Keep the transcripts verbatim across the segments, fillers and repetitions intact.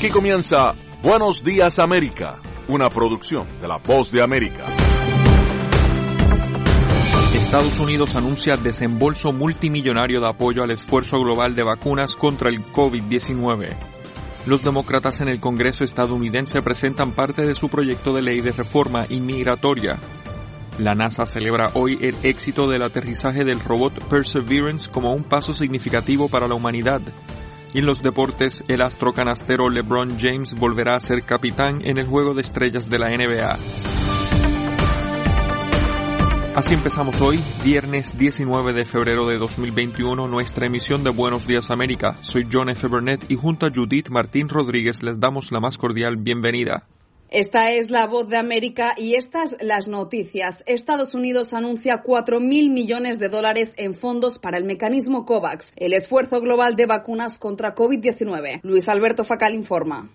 Aquí comienza Buenos Días América, una producción de La Voz de América. Estados Unidos anuncia desembolso multimillonario de apoyo al esfuerzo global de vacunas contra el COVID diecinueve. Los demócratas en el Congreso estadounidense presentan parte de su proyecto de ley de reforma inmigratoria. La NASA celebra hoy el éxito del aterrizaje del robot Perseverance como un paso significativo para la humanidad. Y en los deportes, el astro canastero LeBron James volverá a ser capitán en el Juego de Estrellas de la N B A. Así empezamos hoy, viernes diecinueve de febrero de dos mil veintiuno, nuestra emisión de Buenos Días América. Soy John F. Burnett y junto a Judith Martín Rodríguez les damos la más cordial bienvenida. Esta es La Voz de América y estas las noticias. Estados Unidos anuncia cuatro mil millones de dólares en fondos para el mecanismo COVAX, el esfuerzo global de vacunas contra COVID diecinueve. Luis Alberto Facal informa.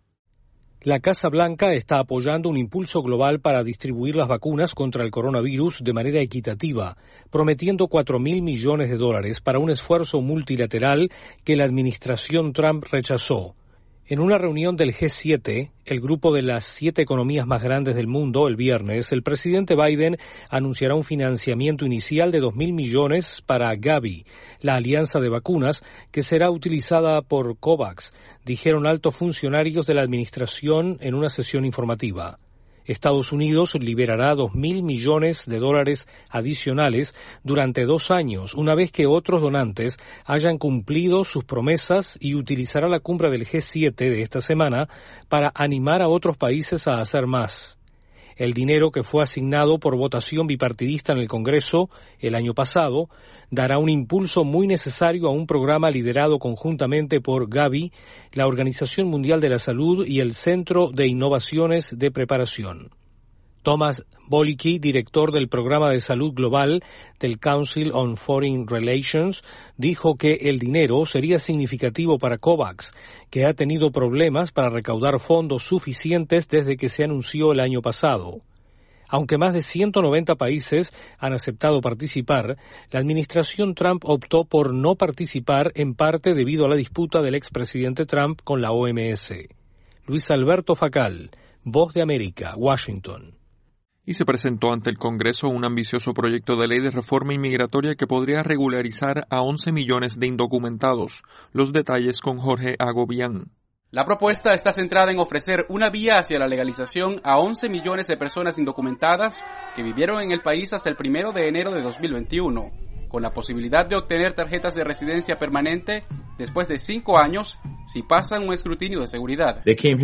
La Casa Blanca está apoyando un impulso global para distribuir las vacunas contra el coronavirus de manera equitativa, prometiendo cuatro mil millones de dólares para un esfuerzo multilateral que la administración Trump rechazó. En una reunión del G siete, el grupo de las siete economías más grandes del mundo, el viernes, el presidente Biden anunciará un financiamiento inicial de dos mil millones para Gavi, la alianza de vacunas que será utilizada por COVAX, dijeron altos funcionarios de la administración en una sesión informativa. Estados Unidos liberará dos mil millones de dólares adicionales durante dos años, una vez que otros donantes hayan cumplido sus promesas, y utilizará la cumbre del G siete de esta semana para animar a otros países a hacer más. El dinero, que fue asignado por votación bipartidista en el Congreso el año pasado, dará un impulso muy necesario a un programa liderado conjuntamente por Gavi, la Organización Mundial de la Salud y el Centro de Innovaciones de Preparación. Thomas Bolicki, director del Programa de Salud Global del Council on Foreign Relations, dijo que el dinero sería significativo para COVAX, que ha tenido problemas para recaudar fondos suficientes desde que se anunció el año pasado. Aunque más de ciento noventa países han aceptado participar, la administración Trump optó por no participar, en parte debido a la disputa del expresidente Trump con la O M S. Luis Alberto Facal, Voz de América, Washington. Y se presentó ante el Congreso un ambicioso proyecto de ley de reforma inmigratoria que podría regularizar a once millones de indocumentados. Los detalles con Jorge Agobián. La propuesta está centrada en ofrecer una vía hacia la legalización a once millones de personas indocumentadas que vivieron en el país hasta el primero de enero de dos mil veintiuno, con la posibilidad de obtener tarjetas de residencia permanente después de cinco años si pasan un escrutinio de seguridad.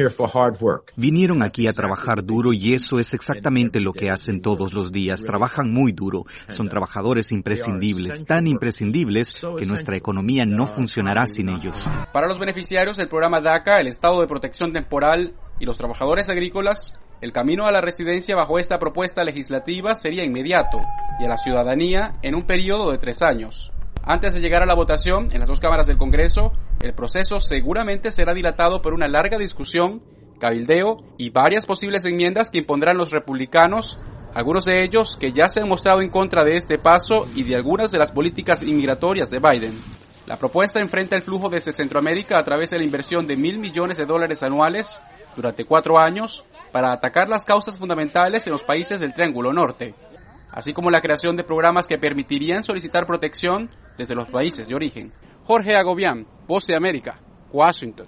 Vinieron aquí a trabajar duro y eso es exactamente lo que hacen todos los días. Trabajan muy duro. Son trabajadores imprescindibles, tan imprescindibles que nuestra economía no funcionará sin ellos. Para los beneficiarios del programa DACA, el Estado de Protección Temporal y los trabajadores agrícolas, el camino a la residencia bajo esta propuesta legislativa sería inmediato y a la ciudadanía en un periodo de tres años. Antes de llegar a la votación en las dos cámaras del Congreso, el proceso seguramente será dilatado por una larga discusión, cabildeo y varias posibles enmiendas que impondrán los republicanos, algunos de ellos que ya se han mostrado en contra de este paso y de algunas de las políticas inmigratorias de Biden. La propuesta enfrenta el flujo desde Centroamérica a través de la inversión de mil millones de dólares anuales durante cuatro años para atacar las causas fundamentales en los países del Triángulo Norte, así como la creación de programas que permitirían solicitar protección desde los países de origen. Jorge Agobián, Voz de América, Washington.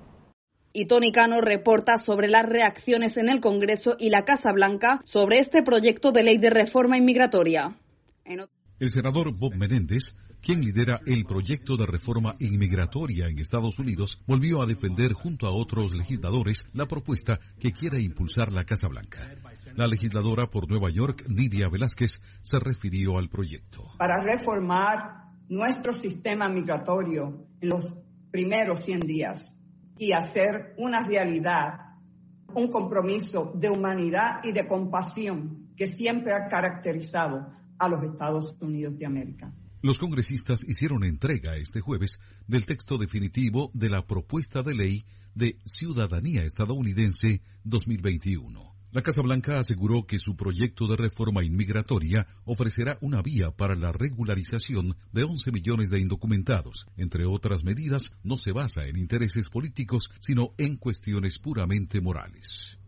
Y Tony Cano reporta sobre las reacciones en el Congreso y la Casa Blanca sobre este proyecto de ley de reforma inmigratoria. En... El senador Bob Menéndez, quien lidera el proyecto de reforma inmigratoria en Estados Unidos, volvió a defender junto a otros legisladores la propuesta que quiere impulsar la Casa Blanca. La legisladora por Nueva York, Nidia Velázquez, se refirió al proyecto. Para reformar nuestro sistema migratorio en los primeros cien días y hacer una realidad, un compromiso de humanidad y de compasión que siempre ha caracterizado a los Estados Unidos de América. Los congresistas hicieron entrega este jueves del texto definitivo de la propuesta de ley de Ciudadanía Estadounidense dos mil veintiuno. La Casa Blanca aseguró que su proyecto de reforma inmigratoria ofrecerá una vía para la regularización de once millones de indocumentados. Entre otras medidas, no se basa en intereses políticos, sino en cuestiones puramente morales.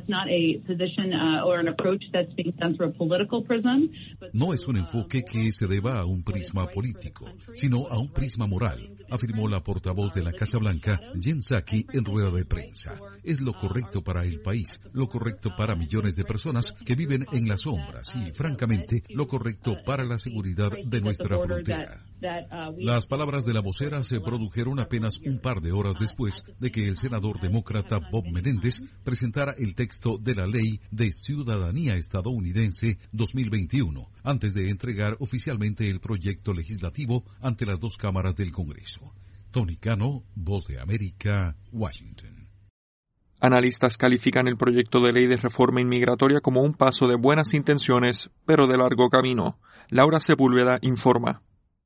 No es un enfoque que se deba a un prisma político, sino a un prisma moral, afirmó la portavoz de la Casa Blanca, Jen Psaki, en rueda de prensa. Es lo correcto para el país, lo correcto para millones de personas que viven en las sombras y, francamente, lo correcto para la seguridad de nuestra frontera. Las palabras de la vocera se produjeron apenas un par de horas después de que el senador demócrata Bob Menéndez presentara el texto de la Ley de Ciudadanía Estadounidense dos mil veintiuno, antes de entregar oficialmente el proyecto legislativo ante las dos cámaras del Congreso. Tony Cano, Voz de América, Washington. Analistas califican el proyecto de ley de reforma inmigratoria como un paso de buenas intenciones, pero de largo camino. Laura Sepúlveda informa.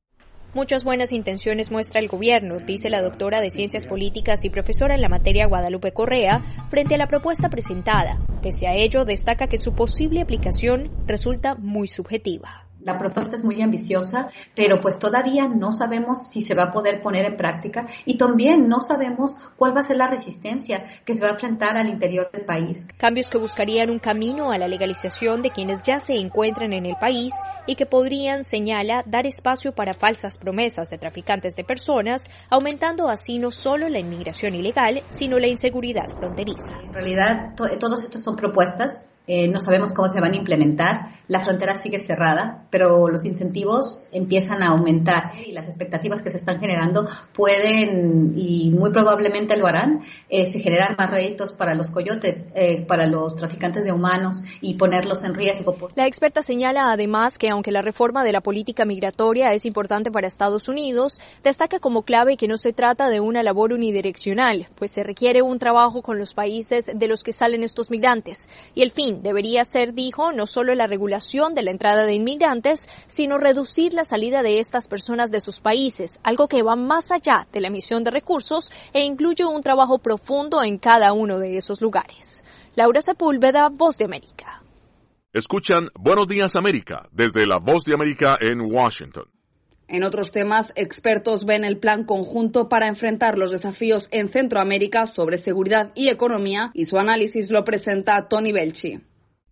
Muchas buenas intenciones muestra el gobierno, dice la doctora de Ciencias Políticas y profesora en la materia Guadalupe Correa, frente a la propuesta presentada. Pese a ello, destaca que su posible aplicación resulta muy subjetiva. La propuesta es muy ambiciosa, pero pues todavía no sabemos si se va a poder poner en práctica y también no sabemos cuál va a ser la resistencia que se va a enfrentar al interior del país. Cambios que buscarían un camino a la legalización de quienes ya se encuentran en el país y que podrían, señala, dar espacio para falsas promesas de traficantes de personas, aumentando así no solo la inmigración ilegal, sino la inseguridad fronteriza. En realidad, to- todos estos son propuestas. Eh, no sabemos cómo se van a implementar, la frontera sigue cerrada, pero los incentivos empiezan a aumentar y las expectativas que se están generando pueden, y muy probablemente lo harán, eh, se generan más réditos para los coyotes, eh, para los traficantes de humanos y ponerlos en riesgo. La experta señala además que aunque la reforma de la política migratoria es importante para Estados Unidos, destaca como clave que no se trata de una labor unidireccional, pues se requiere un trabajo con los países de los que salen estos migrantes y el fin debería ser, dijo, no solo la regulación de la entrada de inmigrantes, sino reducir la salida de estas personas de sus países, algo que va más allá de la emisión de recursos e incluye un trabajo profundo en cada uno de esos lugares. Laura Sepúlveda, Voz de América. Escuchan Buenos Días América desde la Voz de América en Washington. En otros temas, expertos ven el plan conjunto para enfrentar los desafíos en Centroamérica sobre seguridad y economía y su análisis lo presenta Tony Belchi.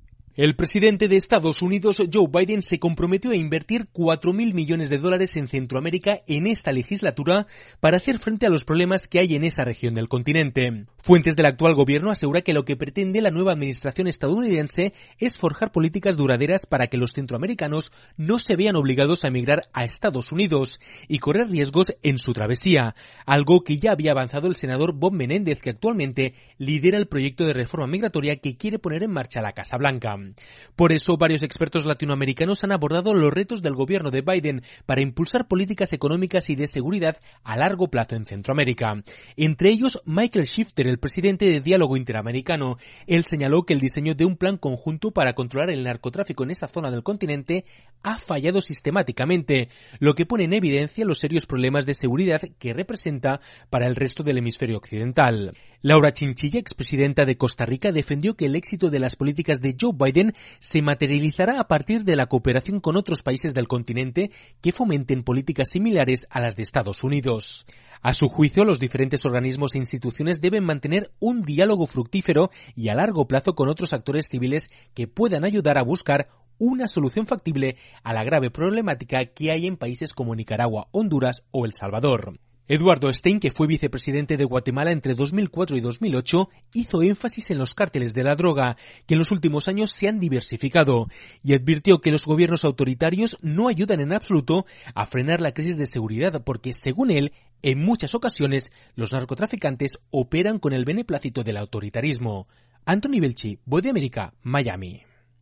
El presidente de Estados Unidos, Joe Biden, se comprometió a invertir cuatro mil millones de dólares en Centroamérica en esta legislatura para hacer frente a los problemas que hay en esa región del continente. Fuentes del actual gobierno aseguran que lo que pretende la nueva administración estadounidense es forjar políticas duraderas para que los centroamericanos no se vean obligados a emigrar a Estados Unidos y correr riesgos en su travesía, algo que ya había avanzado el senador Bob Menéndez, que actualmente lidera el proyecto de reforma migratoria que quiere poner en marcha la Casa Blanca. Por eso, varios expertos latinoamericanos han abordado los retos del gobierno de Biden para impulsar políticas económicas y de seguridad a largo plazo en Centroamérica. Entre ellos, Michael Shifter, el presidente de Diálogo Interamericano. Él señaló que el diseño de un plan conjunto para controlar el narcotráfico en esa zona del continente ha fallado sistemáticamente, lo que pone en evidencia los serios problemas de seguridad que representa para el resto del hemisferio occidental. Laura Chinchilla, expresidenta de Costa Rica, defendió que el éxito de las políticas de Joe Biden se materializará a partir de la cooperación con otros países del continente que fomenten políticas similares a las de Estados Unidos. A su juicio, los diferentes organismos e instituciones deben mantener un diálogo fructífero y a largo plazo con otros actores civiles que puedan ayudar a buscar una solución factible a la grave problemática que hay en países como Nicaragua, Honduras o El Salvador. Eduardo Stein, que fue vicepresidente de Guatemala entre dos mil cuatro y dos mil ocho, hizo énfasis en los cárteles de la droga, que en los últimos años se han diversificado, y advirtió que los gobiernos autoritarios no ayudan en absoluto a frenar la crisis de seguridad porque, según él, en muchas ocasiones los narcotraficantes operan con el beneplácito del autoritarismo. Anthony Belchi, Voz de América, Miami.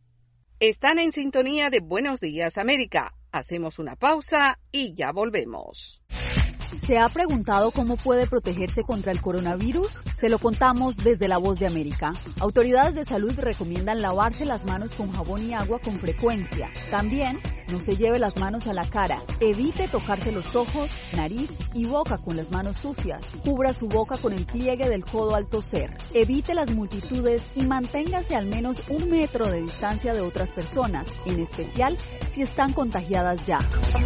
Están en sintonía de Buenos Días América. Hacemos una pausa y ya volvemos. ¿Se ha preguntado cómo puede protegerse contra el coronavirus? Se lo contamos desde La Voz de América. Autoridades de salud recomiendan lavarse las manos con jabón y agua con frecuencia. También No se lleve las manos a la cara. Evite tocarse los ojos, nariz y boca con las manos sucias. Cubra su boca con el pliegue del codo al toser. Evite las multitudes y manténgase al menos un metro de distancia de otras personas, en especial si están contagiadas ya.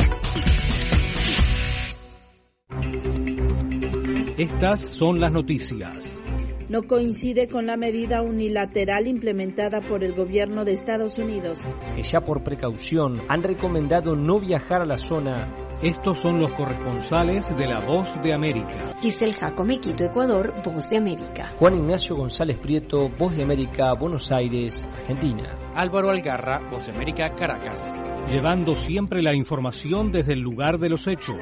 Estas son las noticias. No coincide con la medida unilateral implementada por el gobierno de Estados Unidos, que ya por precaución han recomendado no viajar a la zona. Estos son los corresponsales de La Voz de América. Giselle Jacome, Quito, Ecuador, Voz de América. Juan Ignacio González Prieto, Voz de América, Buenos Aires, Argentina. Álvaro Algarra, Voz de América, Caracas. Llevando siempre la información desde el lugar de los hechos.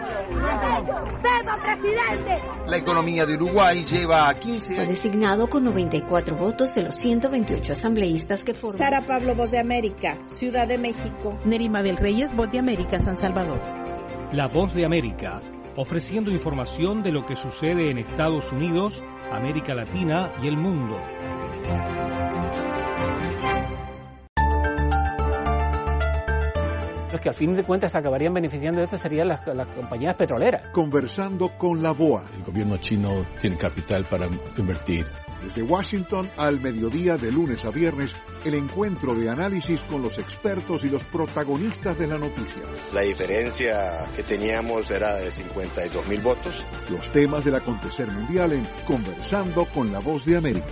La economía de Uruguay lleva quince años. Fue designado con noventa y cuatro votos de los ciento veintiocho asambleístas que forman. Sara Pablo, Voz de América, Ciudad de México. Nerima del Reyes, Voz de América, San Salvador. La Voz de América, ofreciendo información de lo que sucede en Estados Unidos, América Latina y el mundo. Los que al fin de cuentas acabarían beneficiando de esto serían las, las compañías petroleras. Conversando con la B O A. El gobierno chino tiene capital para invertir. Desde Washington al mediodía de lunes a viernes, el encuentro de análisis con los expertos y los protagonistas de la noticia. La diferencia que teníamos era de cincuenta y dos mil votos. Los temas del acontecer mundial en Conversando con la Voz de América.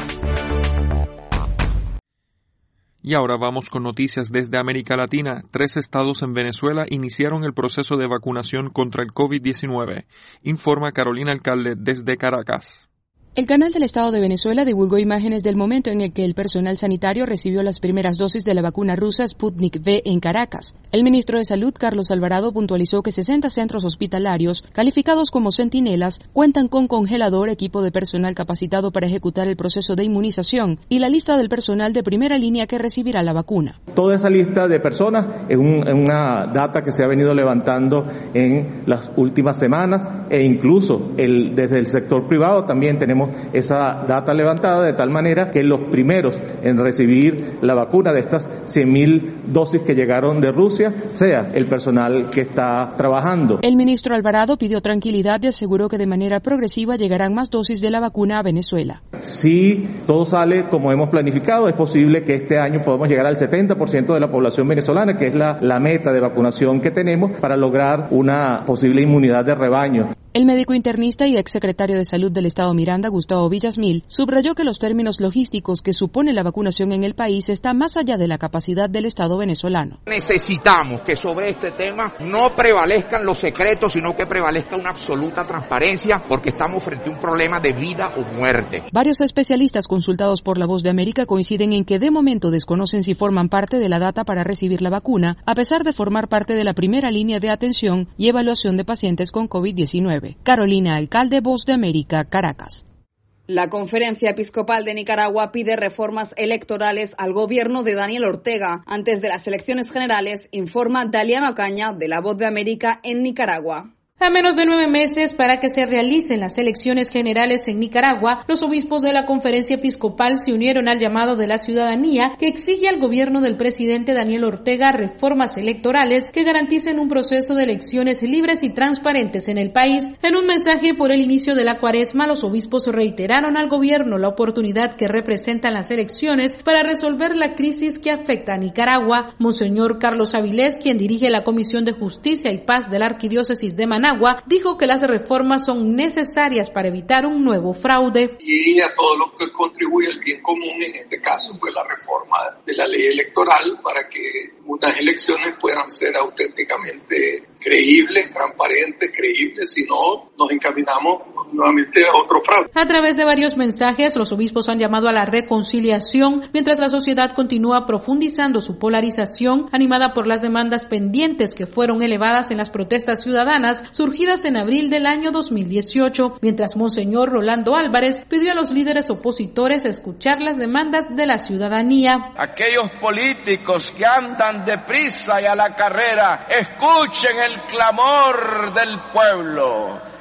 Y ahora vamos con noticias desde América Latina. Tres estados en Venezuela iniciaron el proceso de vacunación contra el COVID diecinueve, informa Carolina Alcalde desde Caracas. El canal del Estado de Venezuela divulgó imágenes del momento en el que el personal sanitario recibió las primeras dosis de la vacuna rusa Sputnik V en Caracas. El ministro de Salud, Carlos Alvarado, puntualizó que sesenta centros hospitalarios, calificados como centinelas, cuentan con congelador, equipo de personal capacitado para ejecutar el proceso de inmunización y la lista del personal de primera línea que recibirá la vacuna. Toda esa lista de personas es un, una data que se ha venido levantando en las últimas semanas e incluso el, desde el sector privado también tenemos esa data levantada de tal manera que los primeros en recibir la vacuna de estas cien mil dosis que llegaron de Rusia sea el personal que está trabajando. El ministro Alvarado pidió tranquilidad y aseguró que de manera progresiva llegarán más dosis de la vacuna a Venezuela. Si todo sale como hemos planificado, es posible que este año podamos llegar al setenta por ciento de la población venezolana, que es la, la meta de vacunación que tenemos para lograr una posible inmunidad de rebaño. El médico internista y exsecretario de Salud del Estado Miranda, Gustavo Villasmil, subrayó que los términos logísticos que supone la vacunación en el país están más allá de la capacidad del Estado venezolano. Necesitamos que sobre este tema no prevalezcan los secretos, sino que prevalezca una absoluta transparencia, porque estamos frente a un problema de vida o muerte. Varios especialistas consultados por La Voz de América coinciden en que de momento desconocen si forman parte de la data para recibir la vacuna, a pesar de formar parte de la primera línea de atención y evaluación de pacientes con COVID diecinueve. Carolina Alcalde, Voz de América, Caracas. La Conferencia Episcopal de Nicaragua pide reformas electorales al gobierno de Daniel Ortega antes de las elecciones generales, informa Daliana Ocaña de La Voz de América en Nicaragua. A menos de nueve meses para que se realicen las elecciones generales en Nicaragua, los obispos de la Conferencia Episcopal se unieron al llamado de la ciudadanía que exige al gobierno del presidente Daniel Ortega reformas electorales que garanticen un proceso de elecciones libres y transparentes en el país. En un mensaje por el inicio de la cuaresma, los obispos reiteraron al gobierno la oportunidad que representan las elecciones para resolver la crisis que afecta a Nicaragua. Monseñor Carlos Avilés, quien dirige la Comisión de Justicia y Paz de la Arquidiócesis de Managua, dijo que las reformas son necesarias para evitar un nuevo fraude. Y a todo lo que contribuye al bien común, en este caso pues la reforma de la ley electoral para que unas elecciones puedan ser auténticamente creíbles, transparentes, creíbles, si no nos encaminamos nuevamente a otro fraude. A través de varios mensajes, los obispos han llamado a la reconciliación, mientras la sociedad continúa profundizando su polarización, animada por las demandas pendientes que fueron elevadas en las protestas ciudadanas surgidas en abril del año dos mil dieciocho, mientras Monseñor Rolando Álvarez pidió a los líderes opositores escuchar las demandas de la ciudadanía. Aquellos políticos que andan deprisa y a la carrera, escuchen el clamor del pueblo.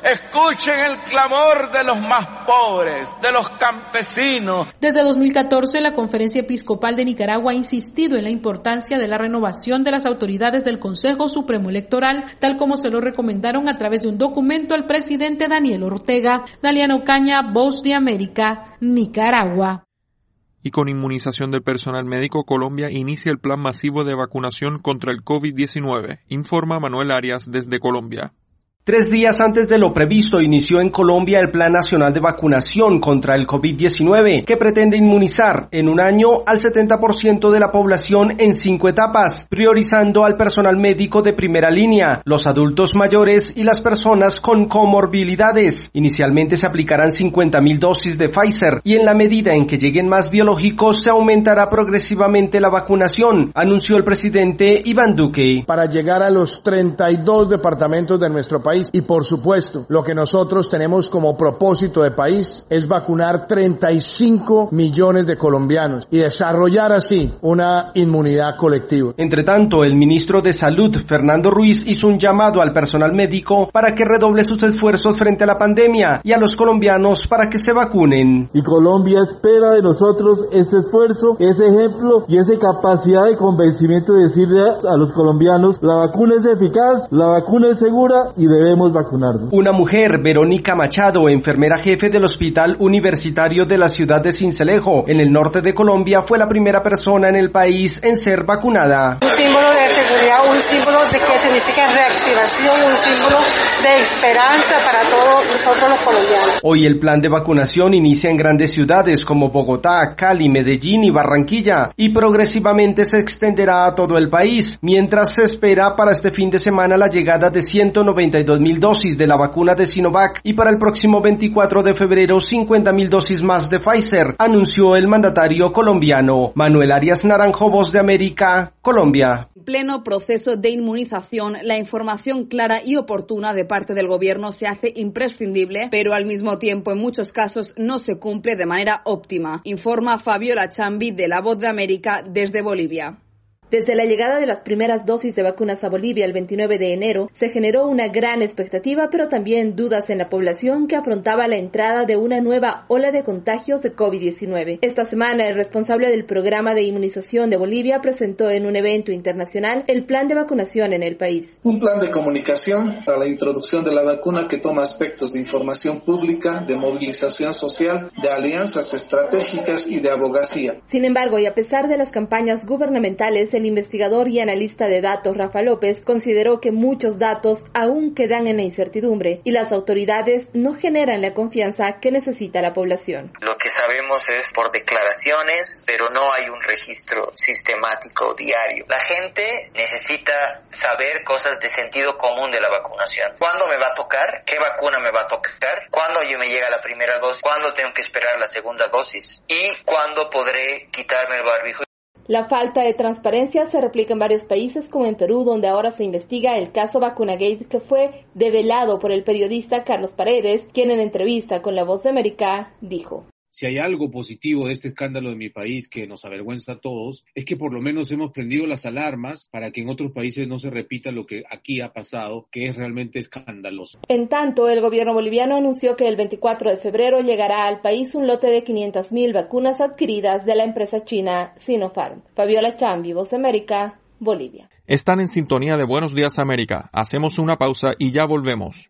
Escuchen el clamor de los más pobres, de los campesinos. Desde dos mil catorce, la Conferencia Episcopal de Nicaragua ha insistido en la importancia de la renovación de las autoridades del Consejo Supremo Electoral, tal como se lo recomendaron a través de un documento al presidente Daniel Ortega. Daliana Ocaña, Voz de América, Nicaragua. Y con inmunización del personal médico, Colombia inicia el plan masivo de vacunación contra el COVID diecinueve, informa Manuel Arias desde Colombia. Tres días antes de lo previsto, inició en Colombia el Plan Nacional de Vacunación contra el COVID diecinueve, que pretende inmunizar en un año al setenta por ciento de la población en cinco etapas, priorizando al personal médico de primera línea, los adultos mayores y las personas con comorbilidades. Inicialmente se aplicarán cincuenta mil dosis de Pfizer y en la medida en que lleguen más biológicos se aumentará progresivamente la vacunación, anunció el presidente Iván Duque. Para llegar a los treinta y dos departamentos de nuestro país, y por supuesto, lo que nosotros tenemos como propósito de país es vacunar treinta y cinco millones de colombianos y desarrollar así una inmunidad colectiva. Entre tanto, el ministro de Salud, Fernando Ruiz, hizo un llamado al personal médico para que redoble sus esfuerzos frente a la pandemia y a los colombianos para que se vacunen. Y Colombia espera de nosotros este esfuerzo, ese ejemplo y esa capacidad de convencimiento de decirle a los colombianos: la vacuna es eficaz, la vacuna es segura y debemos vacunarnos. Una mujer, Verónica Machado, enfermera jefe del Hospital Universitario de la ciudad de Sincelejo, en el norte de Colombia, fue la primera persona en el país en ser vacunada. Un símbolo de seguridad, un símbolo de que significa reactivación, un símbolo de esperanza para todos nosotros los colombianos. Hoy el plan de vacunación inicia en grandes ciudades como Bogotá, Cali, Medellín y Barranquilla y progresivamente se extenderá a todo el país, mientras se espera para este fin de semana la llegada de ciento noventa y dos mil dosis de la vacuna de Sinovac y para el próximo veinticuatro de febrero cincuenta mil dosis más de Pfizer, anunció el mandatario colombiano. Manuel Arias Naranjo, Voz de América, Colombia. En pleno proceso de inmunización, la información clara y oportuna de parte del gobierno se hace imprescindible, pero al mismo tiempo en muchos casos no se cumple de manera óptima, informa Fabiola Chambi de La Voz de América desde Bolivia. Desde la llegada de las primeras dosis de vacunas a Bolivia el veintinueve de enero, se generó una gran expectativa, pero también dudas en la población que afrontaba la entrada de una nueva ola de contagios de COVID diecinueve. Esta semana, el responsable del programa de inmunización de Bolivia presentó en un evento internacional el plan de vacunación en el país. Un plan de comunicación para la introducción de la vacuna que toma aspectos de información pública, de movilización social, de alianzas estratégicas y de abogacía. Sin embargo, y a pesar de las campañas gubernamentales, el investigador y analista de datos Rafa López consideró que muchos datos aún quedan en la incertidumbre y las autoridades no generan la confianza que necesita la población. Lo que sabemos es por declaraciones, pero no hay un registro sistemático diario. La gente necesita saber cosas de sentido común de la vacunación. ¿Cuándo me va a tocar? ¿Qué vacuna me va a tocar? ¿Cuándo yo me llega la primera dosis? ¿Cuándo tengo que esperar la segunda dosis? ¿Y cuándo podré quitarme el barbijo? La falta de transparencia se replica en varios países como en Perú, donde ahora se investiga el caso Vacunagate, que fue develado por el periodista Carlos Paredes, quien en entrevista con La Voz de América dijo: Si hay algo positivo de este escándalo de mi país que nos avergüenza a todos, es que por lo menos hemos prendido las alarmas para que en otros países no se repita lo que aquí ha pasado, que es realmente escandaloso. En tanto, el gobierno boliviano anunció que el veinticuatro de febrero llegará al país un lote de quinientas mil vacunas adquiridas de la empresa china Sinopharm. Fabiola Chambi, Voz de América, Bolivia. Están en sintonía de Buenos Días América. Hacemos una pausa y ya volvemos.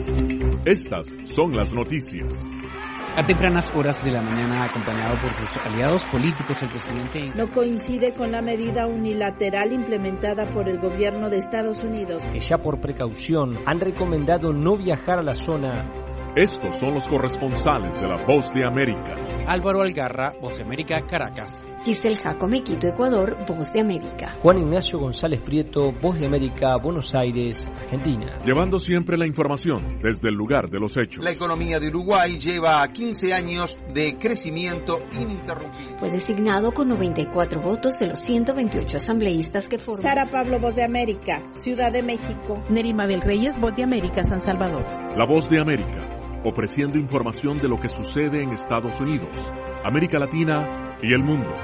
Estas son las noticias. A tempranas horas de la mañana, acompañado por sus aliados políticos, el presidente no coincide con la medida unilateral implementada por el gobierno de Estados Unidos, que ya por precaución han recomendado no viajar a la zona. Estos son los corresponsales de La Voz de América. Álvaro Algarra, Voz de América, Caracas. Giselle Jacome, Quito, Ecuador, Voz de América. Juan Ignacio González Prieto, Voz de América, Buenos Aires, Argentina. Llevando siempre la información desde el lugar de los hechos. La economía de Uruguay lleva quince años de crecimiento ininterrumpido. Fue designado con noventa y cuatro votos de los ciento veintiocho asambleístas que forman. Sara Pablo, Voz de América, Ciudad de México. Neri Mabel Reyes, Voz de América, San Salvador. La Voz de América, ofreciendo información de lo que sucede en Estados Unidos, América Latina y el mundo.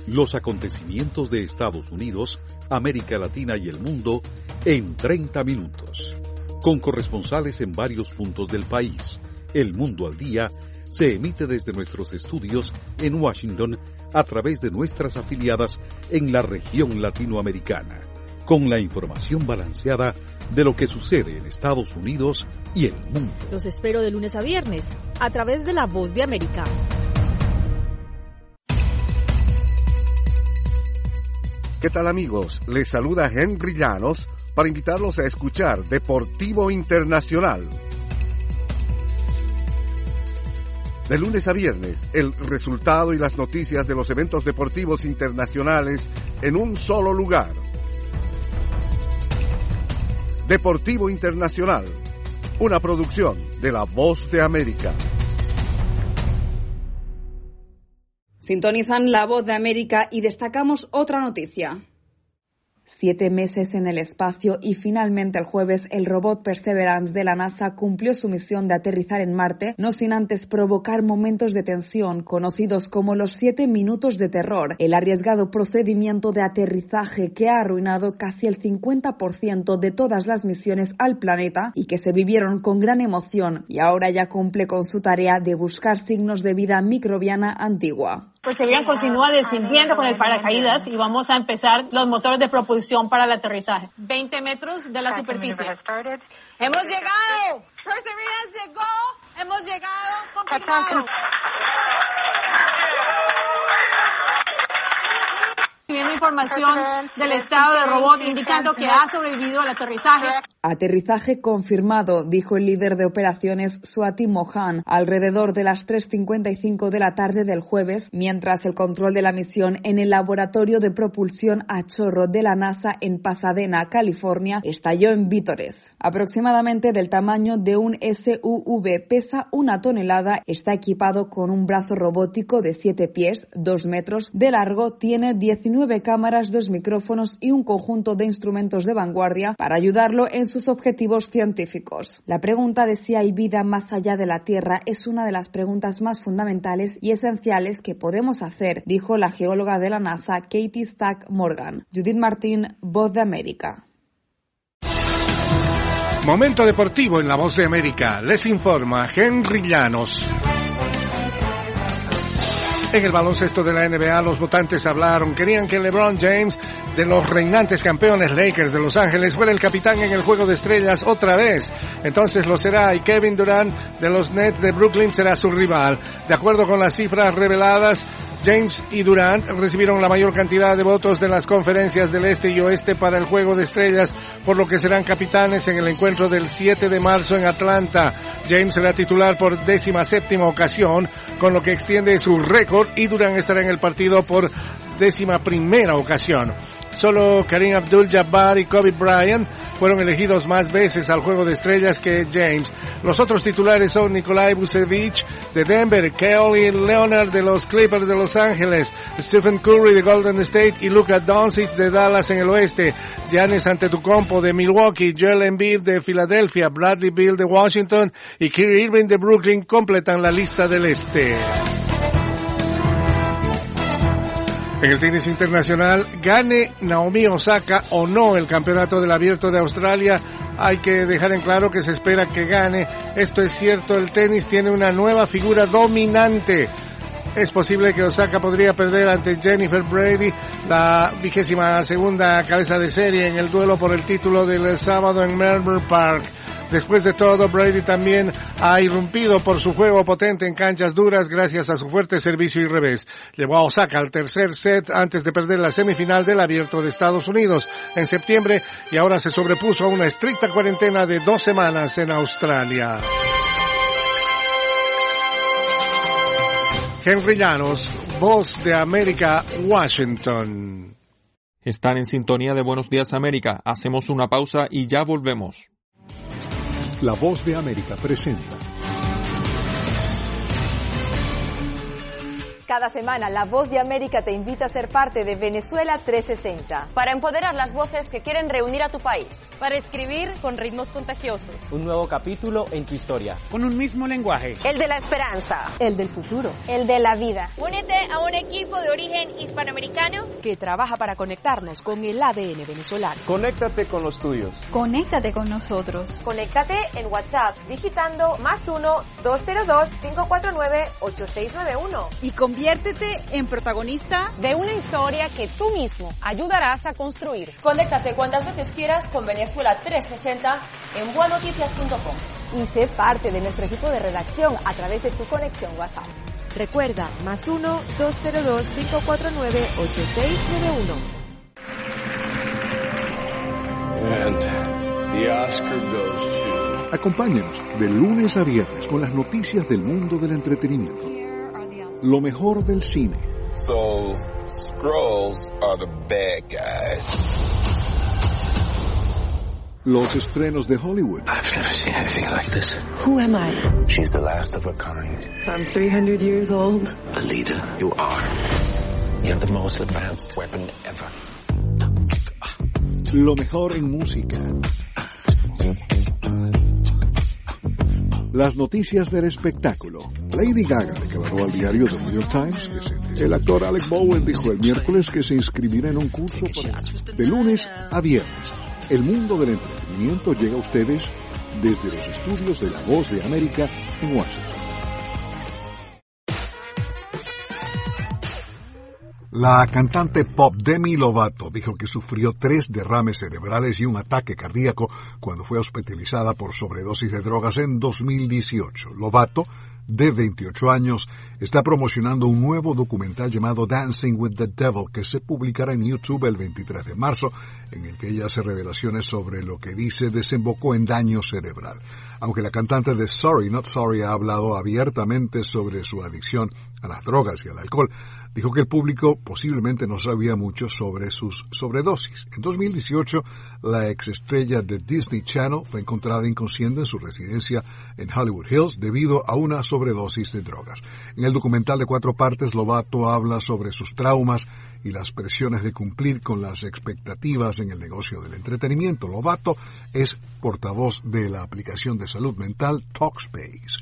Los acontecimientos de Estados Unidos, América Latina y el mundo en treinta minutos. Con corresponsales en varios puntos del país. El Mundo al Día se emite desde nuestros estudios en Washington a través de nuestras afiliadas en la región latinoamericana, con la información balanceada de lo que sucede en Estados Unidos y el mundo. Los espero de lunes a viernes a través de La Voz de América. ¿Qué tal, amigos? Les saluda Henry Llanos para invitarlos a escuchar Deportivo Internacional. De lunes a viernes, el resultado y las noticias de los eventos deportivos internacionales en un solo lugar. Deportivo Internacional, una producción de La Voz de América. Sintonizan La Voz de América y destacamos otra noticia. Siete meses en el espacio y finalmente el jueves el robot Perseverance de la NASA cumplió su misión de aterrizar en Marte, no sin antes provocar momentos de tensión conocidos como los siete minutos de terror, el arriesgado procedimiento de aterrizaje que ha arruinado casi el cincuenta por ciento de todas las misiones al planeta y que se vivieron con gran emoción, y ahora ya cumple con su tarea de buscar signos de vida microbiana antigua. Perseverance continúa descendiendo con el paracaídas y vamos a empezar los motores de propulsión para el aterrizaje. veinte metros de la superficie. ¡Hemos llegado! Perseverance llegó. Hemos llegado. Confirmado. Viendo información del estado del robot indicando que ha sobrevivido al aterrizaje. Aterrizaje confirmado, dijo el líder de operaciones Swati Mohan alrededor de las tres cincuenta y cinco de la tarde del jueves, mientras el control de la misión en el laboratorio de propulsión a chorro de la NASA en Pasadena, California, estalló en vítores. Aproximadamente del tamaño de un S U V, pesa una tonelada, está equipado con un brazo robótico de siete pies, dos metros de largo, tiene diecinueve cámaras, dos micrófonos y un conjunto de instrumentos de vanguardia para ayudarlo en sus objetivos científicos. La pregunta de si hay vida más allá de la Tierra es una de las preguntas más fundamentales y esenciales que podemos hacer, dijo la geóloga de la NASA, Katie Stack Morgan. Judith Martín, Voz de América. Momento deportivo en La Voz de América. Les informa Henry Llanos. En el baloncesto de la N B A, los votantes hablaron. Querían que LeBron James, de los reinantes campeones Lakers de Los Ángeles, fuera el capitán en el Juego de Estrellas otra vez. Entonces lo será, y Kevin Durant de los Nets de Brooklyn será su rival. De acuerdo con las cifras reveladas, James y Durant recibieron la mayor cantidad de votos de las conferencias del Este y Oeste para el Juego de Estrellas, por lo que serán capitanes en el encuentro del siete de marzo en Atlanta. James será titular por décima séptima ocasión, con lo que extiende su récord, y Durant estará en el partido por décima primera ocasión. Solo Kareem Abdul-Jabbar y Kobe Bryant fueron elegidos más veces al Juego de Estrellas que James. Los otros titulares son Nikolai Vucevic de Denver, Kawhi Leonard de los Clippers de Los Ángeles, Stephen Curry de Golden State y Luka Doncic de Dallas en el oeste, Giannis Antetokounmpo de Milwaukee, Joel Embiid de Filadelfia, Bradley Beal de Washington y Kyrie Irving de Brooklyn completan la lista del este. En el tenis internacional, gane Naomi Osaka o no el campeonato del Abierto de Australia, hay que dejar en claro que se espera que gane. Esto es cierto, el tenis tiene una nueva figura dominante. Es posible que Osaka podría perder ante Jennifer Brady, la vigésima segunda cabeza de serie, en el duelo por el título del sábado en Melbourne Park. Después de todo, Brady también ha irrumpido por su juego potente en canchas duras gracias a su fuerte servicio y revés. Llevó a Osaka al tercer set antes de perder la semifinal del Abierto de Estados Unidos en septiembre, y ahora se sobrepuso a una estricta cuarentena de dos semanas en Australia. Henry Llanos, Voz de América, Washington. Están en sintonía de Buenos Días América. Hacemos una pausa y ya volvemos. La Voz de América presenta Cada semana, La Voz de América te invita a ser parte de Venezuela trescientos sesenta. Para empoderar las voces que quieren reunir a tu país. Para escribir con ritmos contagiosos. Un nuevo capítulo en tu historia. Con un mismo lenguaje. El de la esperanza. El del futuro. El de la vida. Únete a un equipo de origen hispanoamericano que trabaja para conectarnos con el A D N venezolano. Conéctate con los tuyos. Conéctate con nosotros. Conéctate en WhatsApp digitando más uno dos cero dos cinco cuatro nueve ocho seis nueve uno. Y conviértete en protagonista de una historia que tú mismo ayudarás a construir. Conéctate cuantas veces quieras con Venezuela trescientos sesenta en bua noticias punto com. Y sé parte de nuestro equipo de redacción a través de tu conexión WhatsApp. Recuerda, más uno dos cero dos cinco cuatro nueve ocho seis nueve uno. And the Oscar goes to... Acompáñanos de lunes a viernes con las noticias del mundo del entretenimiento. Lo mejor del cine. So, Skrulls are the bad guys. Los estrenos de Hollywood. I've never seen anything like this. Who am I? She's the last of her kind. So I'm three hundred years old. Alita, you are. You have the most advanced weapon ever. Lo mejor en música. Las noticias del espectáculo. Lady Gaga declaró al diario The New York Times que se... El actor Alec Baldwin dijo el miércoles que se inscribirá en un curso para... de lunes a viernes. El mundo del entretenimiento llega a ustedes desde los estudios de La Voz de América en Washington. La cantante pop Demi Lovato dijo que sufrió tres derrames cerebrales y un ataque cardíaco cuando fue hospitalizada por sobredosis de drogas en dos mil dieciocho. Lovato, de veintiocho años, está promocionando un nuevo documental llamado Dancing with the Devil que se publicará en YouTube el veintitrés de marzo, en el que ella hace revelaciones sobre lo que dice desembocó en daño cerebral. Aunque la cantante de Sorry Not Sorry ha hablado abiertamente sobre su adicción a las drogas y al alcohol, dijo que el público posiblemente no sabía mucho sobre sus sobredosis. En dos mil dieciocho, la exestrella de Disney Channel fue encontrada inconsciente en su residencia en Hollywood Hills debido a una sobredosis de drogas. En el documental de cuatro partes, Lovato habla sobre sus traumas y las presiones de cumplir con las expectativas en el negocio del entretenimiento. Lovato es portavoz de la aplicación de salud mental Talkspace.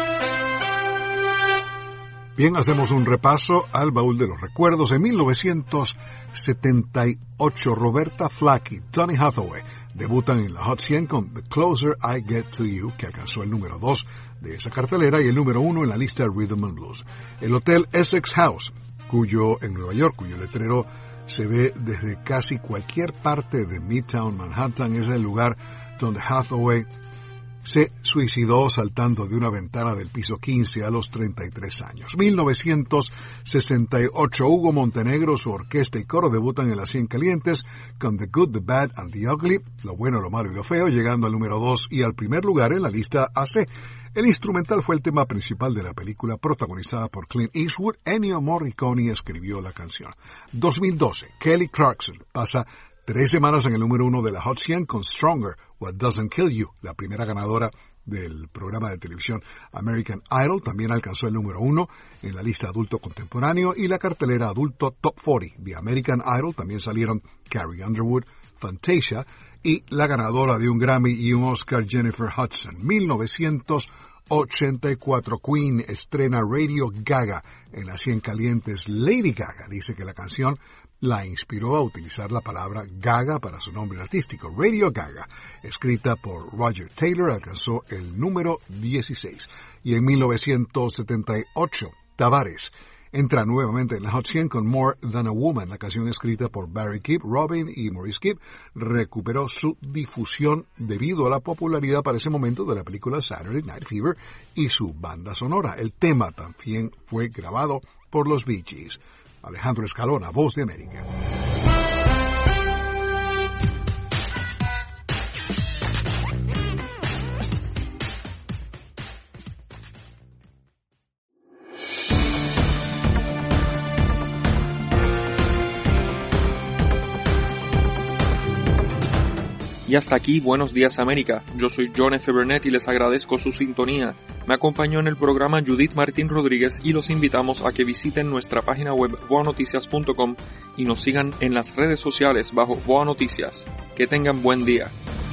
Bien, hacemos un repaso al baúl de los recuerdos. En mil novecientos setenta y ocho, Roberta Flack y Donny Hathaway debutan en la Hot cien con The Closer I Get to You, que alcanzó el número dos de esa cartelera y el número uno en la lista Rhythm and Blues. El hotel Essex House, cuyo en Nueva York, cuyo letrero se ve desde casi cualquier parte de Midtown Manhattan, es el lugar donde Hathaway se suicidó saltando de una ventana del piso quince a los treinta y tres años. mil novecientos sesenta y ocho, Hugo Montenegro, su orquesta y coro debutan en las cien calientes con The Good, The Bad and The Ugly, lo bueno, lo malo y lo feo, llegando al número dos y al primer lugar en la lista A C. El instrumental fue el tema principal de la película protagonizada por Clint Eastwood. Ennio Morricone escribió la canción. dos mil doce, Kelly Clarkson pasa tres semanas en el número uno de la Hot cien con Stronger, What Doesn't Kill You, la primera ganadora del programa de televisión American Idol. También alcanzó el número uno en la lista adulto contemporáneo y la cartelera adulto Top cuarenta de American Idol. También salieron Carrie Underwood, Fantasia y la ganadora de un Grammy y un Oscar, Jennifer Hudson. mil novecientos ochenta y cuatro, Queen estrena Radio Gaga en las cien calientes. Lady Gaga dice que la canción la inspiró a utilizar la palabra Gaga para su nombre artístico. Radio Gaga, escrita por Roger Taylor, alcanzó el número dieciséis. Y en mil novecientos setenta y ocho, Tavares entra nuevamente en la Hot cien con More Than a Woman. La canción escrita por Barry Gibb, Robin y Maurice Gibb recuperó su difusión debido a la popularidad para ese momento de la película Saturday Night Fever y su banda sonora. El tema también fue grabado por los Bee Gees. Alejandro Escalona, Voz de América. Y hasta aquí, Buenos Días América. Yo soy John F. Burnett y les agradezco su sintonía. Me acompañó en el programa Judith Martín Rodríguez y los invitamos a que visiten nuestra página web boa noticias punto com y nos sigan en las redes sociales bajo Boa Noticias. Que tengan buen día.